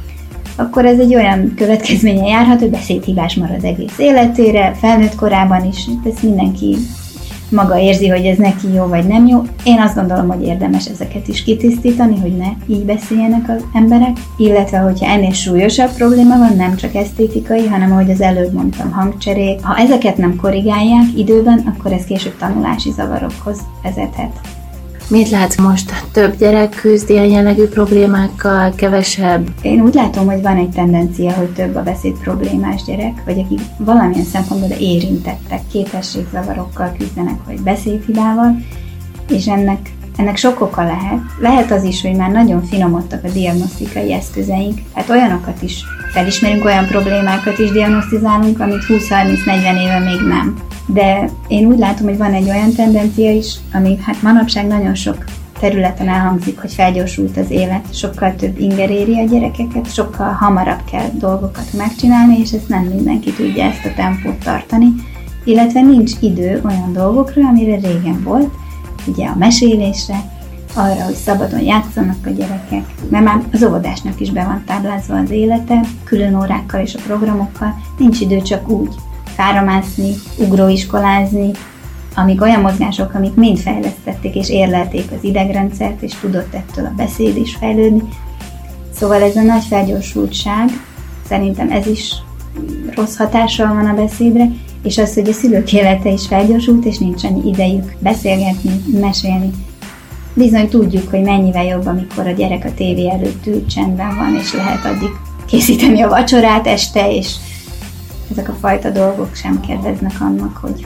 S5: akkor ez egy olyan következménye járhat, hogy beszédhibás marad egész életére, felnőtt korában is, ezt mindenki maga érzi, hogy ez neki jó vagy nem jó. Én azt gondolom, hogy érdemes ezeket is kitisztítani, hogy ne így beszéljenek az emberek, illetve hogyha ennél súlyosabb probléma van, nem csak esztétikai, hanem ahogy az előbb mondtam, hangcserék. Ha ezeket nem korrigálják időben, akkor ez később tanulási zavarokhoz vezethet.
S2: Mit látsz most? Több gyerek küzd ilyen jellegű problémákkal, kevesebb?
S5: Én úgy látom, hogy van egy tendencia, hogy több a beszéd problémás gyerek, vagy akik valamilyen szempontból érintettek, képességzavarokkal küzdenek, vagy beszédhibával, és ennek, ennek sok oka lehet. Lehet az is, hogy már nagyon finomodtak a diagnosztikai eszközeink, hát olyanokat is felismerünk, olyan problémákat is diagnosztizálunk, amit húsz-harminc-negyven éve még nem. De én úgy látom, hogy van egy olyan tendencia is, ami hát manapság nagyon sok területen elhangzik, hogy felgyorsult az élet, sokkal több inger éri a gyerekeket, sokkal hamarabb kell dolgokat megcsinálni, és ezt nem mindenki tudja ezt a tempót tartani, illetve nincs idő olyan dolgokra, amire régen volt, ugye a mesélésre, arra, hogy szabadon játszanak a gyerekek, mert már az óvodásnak is be van táblázva az élete, külön órákkal és a programokkal, nincs idő csak úgy fáramászni, ugróiskolázni, amik olyan mozgások, amik mind fejlesztették és érlelték az idegrendszert, és tudott ettől a beszéd is fejlődni. Szóval ez a nagy felgyorsultság, szerintem ez is rossz hatással van a beszédre, és az, hogy a szülők élete is felgyorsult, és nincs annyi idejük beszélgetni, mesélni. Bizony tudjuk, hogy mennyivel jobb, amikor a gyerek a tévé előtt ül, csendben van, és lehet addig készíteni a vacsorát este, és ezek a fajta dolgok sem kedveznek annak, hogy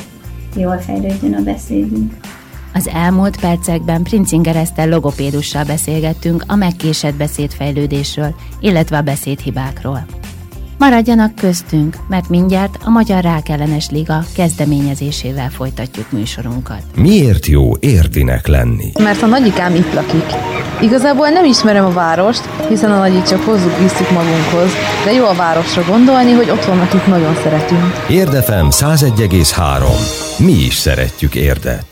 S5: jól fejlődjön a beszédünk.
S2: Az elmúlt percekben Princinger Eszter logopédussal beszélgettünk a megkésett beszédfejlődésről, illetve a beszédhibákról. Maradjanak köztünk, mert mindjárt a Magyar Rákellenes Liga kezdeményezésével folytatjuk műsorunkat.
S1: Miért jó érdinek lenni?
S6: Mert a nagyikám itt lakik. Igazából nem ismerem a várost, hiszen a nagyit csak hozzuk, visszük magunkhoz, de jó a városra gondolni, hogy ott vannak, itt nagyon szeretünk.
S1: Érd ef em száz egy egész három. Mi is szeretjük Érdet.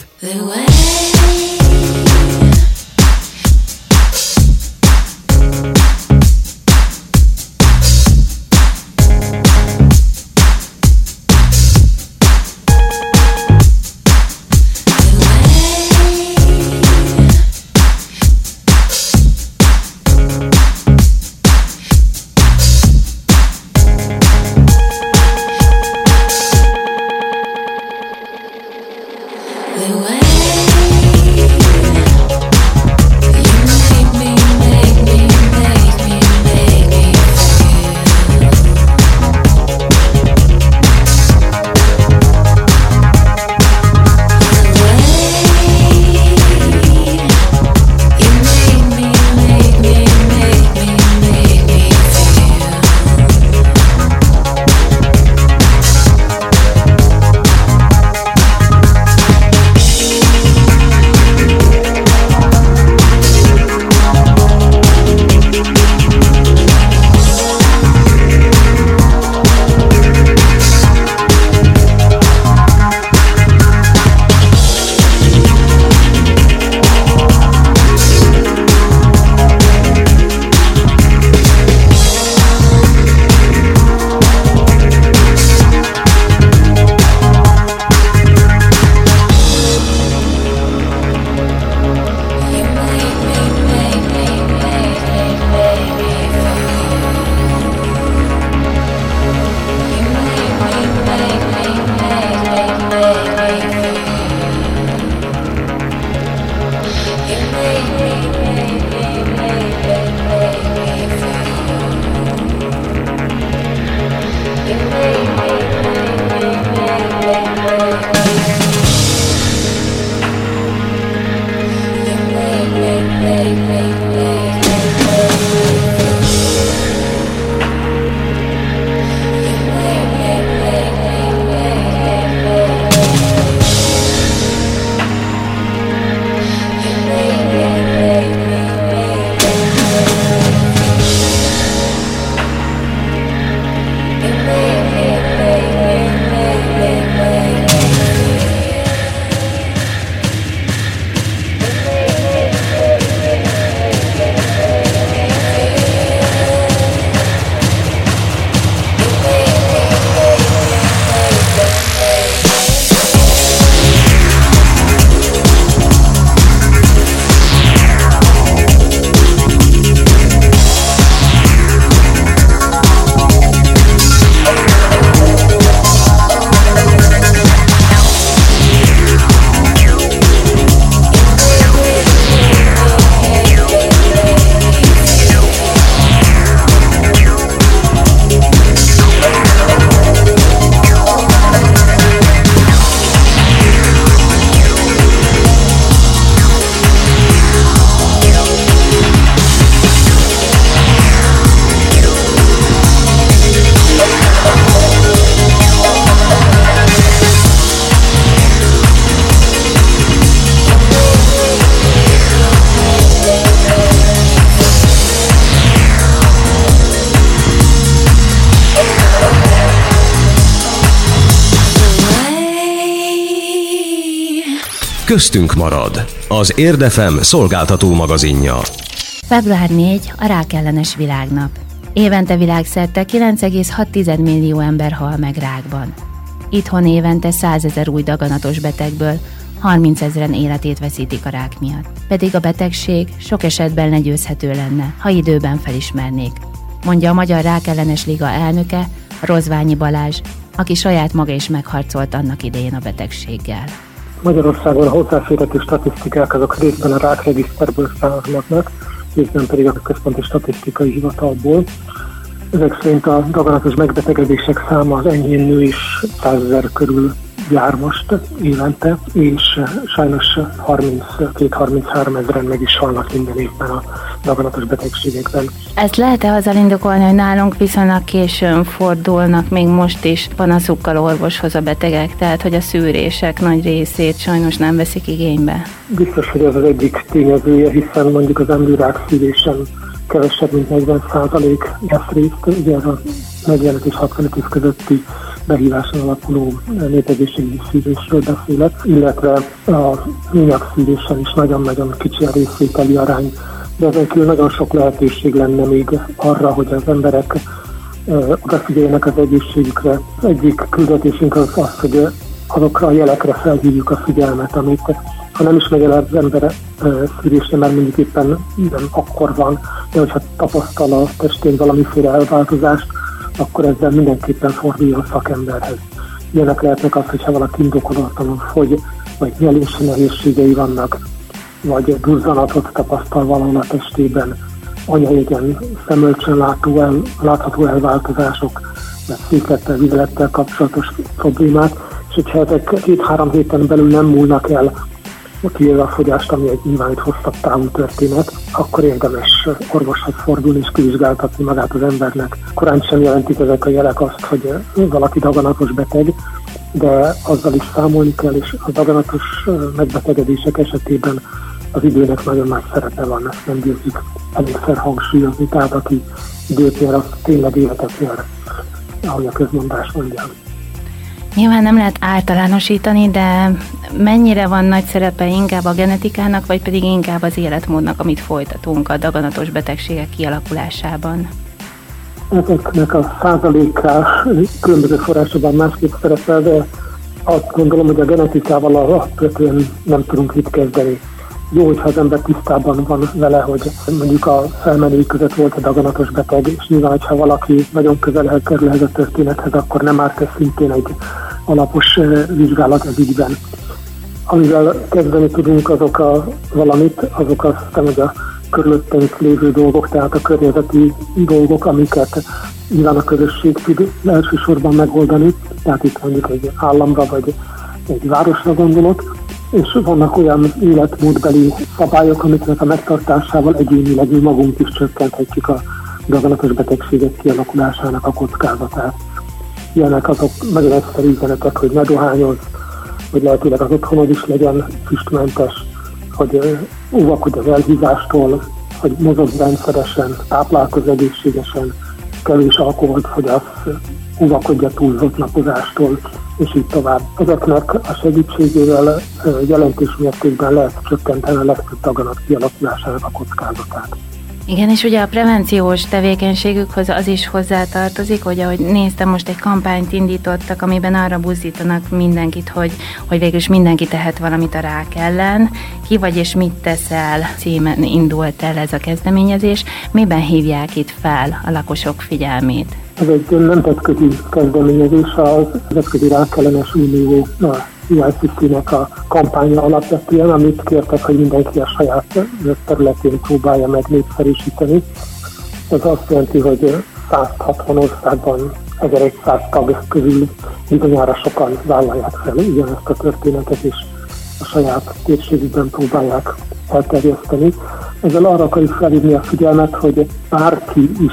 S7: The way
S1: Köztünk marad. Az Érd ef em szolgáltató magazinja.
S2: február negyedike a rákellenes világnap. Évente világszerte kilenc egész hat millió ember hal meg rákban. Itthon évente százezer új daganatos betegből harmincezren életét veszítik a rák miatt. Pedig a betegség sok esetben legyőzhető lenne, ha időben felismernék, mondja a Magyar Rákellenes Liga elnöke, Rozványi Balázs, aki saját maga is megharcolt annak idején a betegséggel.
S7: Magyarországon a hozzáférhető statisztikák azok részben a rákregiszterből származnak, részben pedig a Központi Statisztikai Hivatalból. Ezek szerint a daganatos megbetegedések száma az enyhén nő is százezer körül jár most évente, és sajnos harminckét-harminchárom ezeren meg is halnak minden évben a daganatos betegségekben.
S2: Ezt lehet-e azzal indokolni, hogy nálunk viszonylag későn fordulnak még most is panaszukkal orvoshoz a betegek, tehát hogy a szűrések nagy részét sajnos nem veszik igénybe?
S7: Biztos, hogy ez az egyik tényezője, hiszen mondjuk az emlőrák szűrésen kevesebb, mint negyven százalék vesz részt, ugye ez a negyvenöt és hatvanöt év közötti behíváson alapuló népegészségügyi szűrésről beszélek, illetve a műanyagszűrésen is nagyon-nagyon kicsi a részvételi arány, de ezen kívül nagyon sok lehetőség lenne még arra, hogy az emberek odafigyeljenek az egészségükre. Az egyik küldetésünk az az, hogy azokra a jelekre felhívjuk a figyelmet, amit ha nem is megy el az ember szűrésre, mert mondjuk éppen nem akkor van, de hogyha tapasztal a testén valamiféle elváltozást, akkor ezzel mindenképpen forduljon a szakemberhez. Ilyenek lehetnek az, hogyha valaki indokolatlanul fogy, vagy nyelési nehézségei vannak, vagy duzzanatot tapasztal valahol a testében, anyajegen, szemölcsön látható, el, látható elváltozások, vagy széklettel, vizelettel kapcsolatos problémák, és hogyha ezek két-három héten belül nem múlnak el, kivéve a fogyást, ami egy nyilván egy hosszabb távú történet, akkor érdemes orvoshoz fordulni és kivizsgáltatni magát az embernek. Korán sem jelentik ezek a jelek azt, hogy valaki daganatos beteg, de azzal is számolni kell, és a daganatos megbetegedések esetében az időnek nagyon nagy szerepe van, ezt nem győzik elégszer hangsúlyozni, tehát aki időt nyer, az tényleg életet nyer, ahogy a közmondás mondja.
S2: Nyilván nem lehet általánosítani, de mennyire van nagy szerepe inkább a genetikának, vagy pedig inkább az életmódnak, amit folytatunk a daganatos betegségek kialakulásában?
S7: Ezeknek a százalékra különböző forrásokban másképp szerepel, de azt gondolom, hogy a genetikával alapvetően nem tudunk mit kezdeni. Jó, hogyha az ember tisztában van vele, hogy mondjuk a felmenői között volt a daganatos beteg, és nyilván, hogyha valaki nagyon közel kerül ehhez a történethez, akkor nem árt ez szintén egy alapos vizsgálat az ügyben. Amivel kezdeni tudunk, azok a valamit, azok aztán, hogy a körülöttünk lévő dolgok, tehát a környezeti dolgok, amiket nyilván a közösség tud elsősorban megoldani, tehát itt mondjuk egy államra vagy egy városra gondolok, és vannak olyan életmódbeli szabályok, amiknek a megtartásával egyénileg mi magunk is csökkenthetjük a daganatos betegségek kialakulásának a kockázatát. Ilyenek azok nagyon egyszerű üzenetek, hogy ne dohányoz, hogy lehetőleg az otthonod is legyen füstmentes, hogy óvakodj az elhízástól, hogy mozogj rendszeresen, táplálkozz egészségesen, kevés alkoholt fogyasz, óvakodj a túlzott napozástól, és így tovább. Ezeknek a segítségével jelentős mértékben lehet csökkenteni a legtöbb daganat kialakulásának a kockázatát.
S2: Igen, és ugye a prevenciós tevékenységükhöz az is hozzátartozik, hogy ahogy néztem, most egy kampányt indítottak, amiben arra buzdítanak mindenkit, hogy, hogy végülis mindenki tehet valamit a rák ellen. Ki vagy és mit teszel címen indult el ez a kezdeményezés. Miben hívják itt fel a lakosok figyelmét?
S7: Ez egy nemzetközi kezdeményezés, az Nemzetközi Rákellenes Unió u i cé cé-nek a kampánya alapvetően, amit kértek, hogy mindenki a saját területén próbálja meg népszerűsíteni. Ez azt jelenti, hogy száz hatvan országban ezerszáz tag közül bizonyára sokan vállalják fel ugyanezt a történetet, és a saját térségükben próbálják elterjeszteni. Ezzel arra akarjuk felhívni a figyelmet, hogy bárki is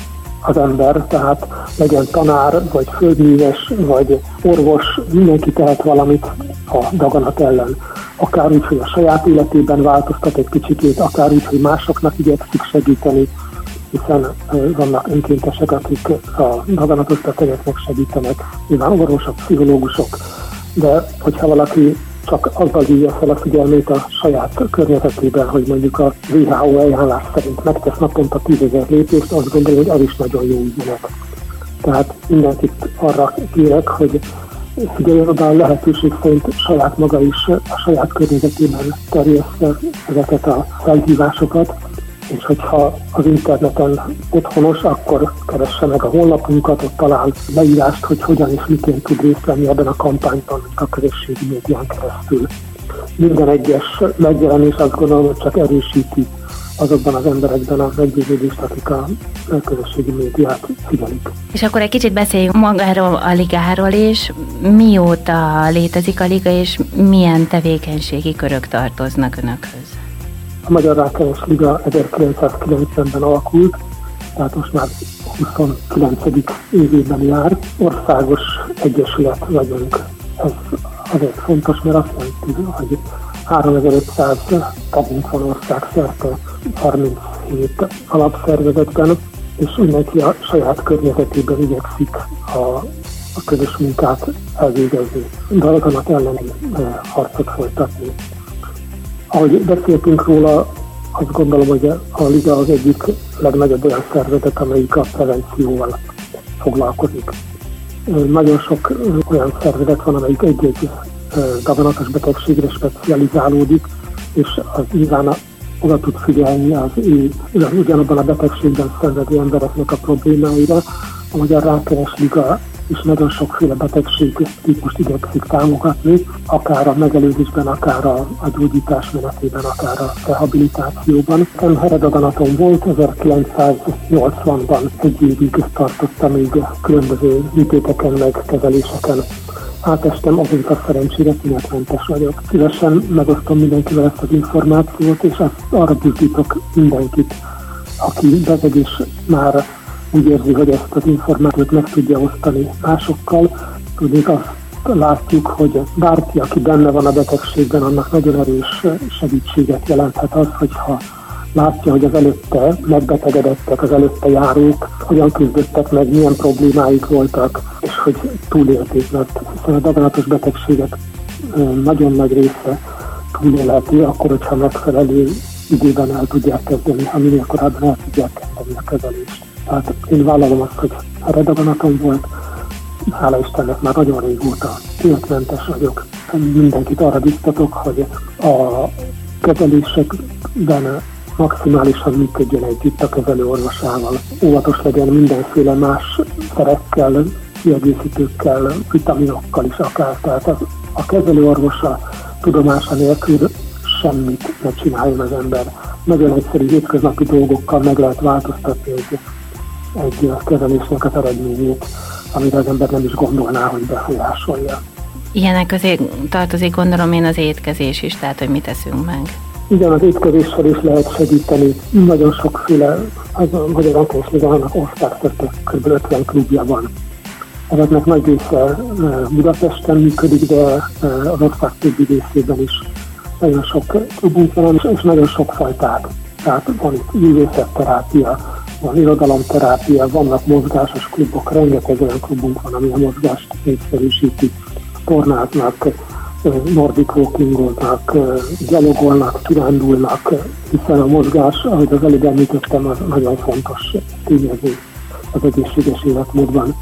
S7: az ember, tehát legyen tanár, vagy földműves, vagy orvos, mindenki tehet valamit a daganat ellen. Akár úgy, hogy a saját életében változtat egy kicsikét, akár úgy, hogy másoknak igyekszik segíteni, hiszen vannak önkéntesek, akik a daganatos betegeknek segítenek, nyilván orvosok, pszichológusok, de hogyha valaki csak azzal hívja fel a figyelmét a saját környezetében, hogy mondjuk a vé há o ajánlás szerint megtesz naponta tízezer lépést, azt gondolom, hogy az is nagyon jó üzenet. Tehát mindenkit arra kérek, hogy figyeljen oda a lehetőség szerint saját maga is a saját környezetében terjessze ezeket a felhívásokat, és hogyha az interneten otthonos, akkor keresse meg a honlapunkat, ott talál leírást, hogy hogyan és miként tud részt venni ebben a kampányban a közösségi médián keresztül. Minden egyes megjelenés azt gondolom, hogy csak erősíti azokban az emberekben a meggyőződést, akik a közösségi médiát figyelik.
S2: És akkor egy kicsit beszéljünk magáról a ligáról is. Mióta létezik a liga, és milyen tevékenységi körök tartoznak önökhöz?
S7: A Magyar Rákellenes Liga ezerkilencszázkilencvenben alakult, tehát most már huszonkilencedik évében jár. Országos egyesület vagyunk. Ez azért fontos, mert azt jelenti, hogy háromezer-ötszáz tagunk van országszerte, harminchét alapszervezetben, és mindenki a saját környezetében igyekszik a, a közös munkát elvégezni, daganat elleni harcot folytatni. Ahogy beszéltünk róla, azt gondolom, hogy a Liga az egyik legnagyobb olyan szervezet, amelyik a prevencióval foglalkozik. Nagyon sok olyan szervezet van, amelyik egy-egy daganatos betegségre specializálódik, és az nyilván oda tud figyelni az ő, ugyanabban a betegségben szenvedő embereknek a problémáira. A Magyar Rákellenes Liga is nagyon sokféle betegség típust igyekszik támogatni, akár a megelőzésben, akár a, a gyógyítás menetében, akár a rehabilitációban. Nekem heredaganatom volt, ezerkilencszáznyolcvanban egy évig tartotta még különböző műtéteken meg kezeléseken. Átestem, azóta szerencsére tünetmentes vagyok. Szívesen megosztom mindenkivel ezt az információt, és azt arra buzdítok mindenkit, aki beteg és már úgy érzi, hogy ezt az információt meg tudja osztani másokkal. Tudjuk, azt látjuk, hogy bárki, aki benne van a betegségben, annak nagyon erős segítséget jelenthet az, hogyha látja, hogy az előtte megbetegedettek, az előtte járók hogyan küzdöttek meg, milyen problémáik voltak, és hogy túlélték, mert hiszen a daganatos betegségek nagyon nagy része túlélhető, akkor, hogyha megfelelő időben el tudják kezdeni, ha minél korábban el tudják kezdeni a kezelést. Tehát én vállalom azt, hogy heredaganatom volt, hála Istennek már nagyon régóta tünetmentes vagyok. Mindenkit arra biztatok, hogy a kezelésekben maximálisan működjön együtt a kezelő orvosával. Óvatos legyen mindenféle más szerekkel, kiegészítőkkel, vitaminokkal is akár. Tehát a, a kezelő orvosa tudomása nélkül semmit ne csináljon az ember. Nagyon egyszerű hétköznapi dolgokkal meg lehet változtatni egy, egy kezelésnek az eredményét, amire az ember nem is gondolná, hogy befolyásolja.
S2: Ilyenek közé tartozik, gondolom én, az étkezés is, tehát hogy mit eszünk meg.
S7: Igen, az étkezéssel is lehet segíteni. Nagyon sokféle, az a Magyar Rákellenes Ligának országszerte kb. ötven klubja van. Ezeknek nagy része Budapesten működik, de az ország többi részében is nagyon sok klubunk van, és nagyon sok fajták. Tehát van itt művészetterápia, van irodalomterápia, vannak mozgásos klubok, rengeteg olyan klubunk van, ami a mozgást népszerűsíti, tornáznak, nordic walkingolnak, gyalogolnak, kirándulnak, hiszen a mozgás, ahogy az előbb említettem, az nagyon fontos tényező az egészséges életmódban.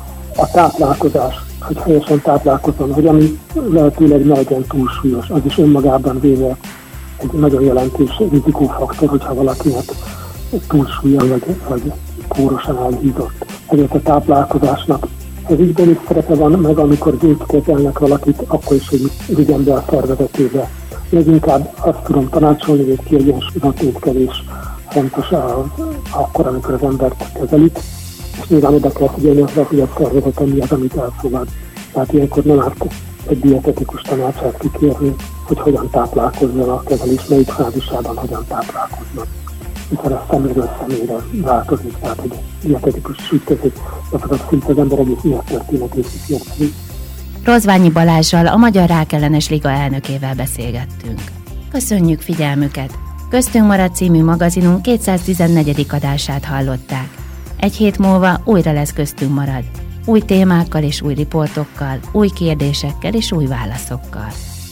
S7: A táplálkozás, hogy helyesen táplálkozzon, hogy ami lehetőleg ne legyen túlsúlyos, az is önmagában véve egy nagyon jelentős rizikófaktor, hogyha valakinek túlsúlya vagy, vagy kórosan elhízott. Ezért a táplálkozásnak ez ügyben is szerepe van, meg amikor gyógykezelnek valakit, akkor is, hogy vigyen be a szervezetébe. Leginkább azt tudom tanácsolni, hogy egy kiegyensúlyozott étkezés fontos a, akkor, amikor az embert kezelik, és nyilván oda kell figyelni azra, hogy a szervezete mi az, amit elfogad. Tehát ilyenkor nem árt egy dietetikus tanácsát kikérni, hogy hogyan táplálkozzon a kezelés, melyik fázisában hogyan táplálkoznak. Hiszen a szeméről személyre változik, tehát egy dietetikus is úgy kezd, hogy szinte az ember egész élettörténetét is érteni.
S2: Rozsványi Balázssal, a Magyar Rákellenes Liga elnökével beszélgettünk. Köszönjük figyelmüket! Köztünk maradt című magazinunk kétszáztizennegyedik adását hallották. Egy hét múlva újra lesz Köztünk marad. Új témákkal és új riportokkal, új kérdésekkel és új válaszokkal.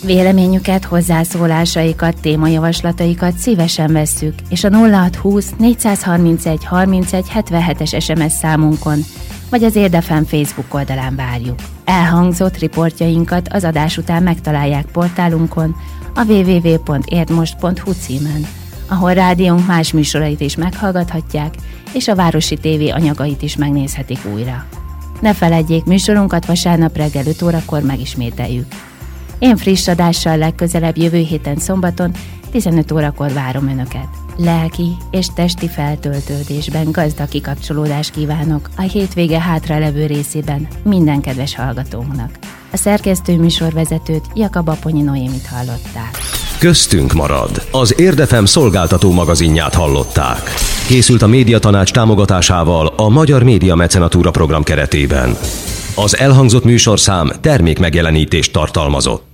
S2: Véleményüket, hozzászólásaikat, témajavaslataikat szívesen vesszük, és a nulla hatszázhúsz négyszázharmincegy harmincegy hetvenhetes es em es számunkon, vagy az Érdefem Facebook oldalán várjuk. Elhangzott riportjainkat az adás után megtalálják portálunkon, a double-u double-u double-u pont érdmost pont hu címen, ahol rádiónk más műsorait is meghallgathatják, és a Városi té vé anyagait is megnézhetik újra. Ne feledjék, műsorunkat vasárnap reggel öt órakor megismételjük. Én friss adással legközelebb jövő héten szombaton tizenöt órakor várom Önöket. Lelki és testi feltöltődésben gazdag kikapcsolódást kívánok a hétvége hátralevő részében minden kedves hallgatónknak. A szerkesztő műsorvezetőt, Jakab Aponyi Noémit hallották.
S1: Köztünk marad. Az Érdefem szolgáltató magazinját hallották. Készült a Médiatanács támogatásával a Magyar Média Mecenatúra program keretében. Az elhangzott műsorszám termékmegjelenítést tartalmazott.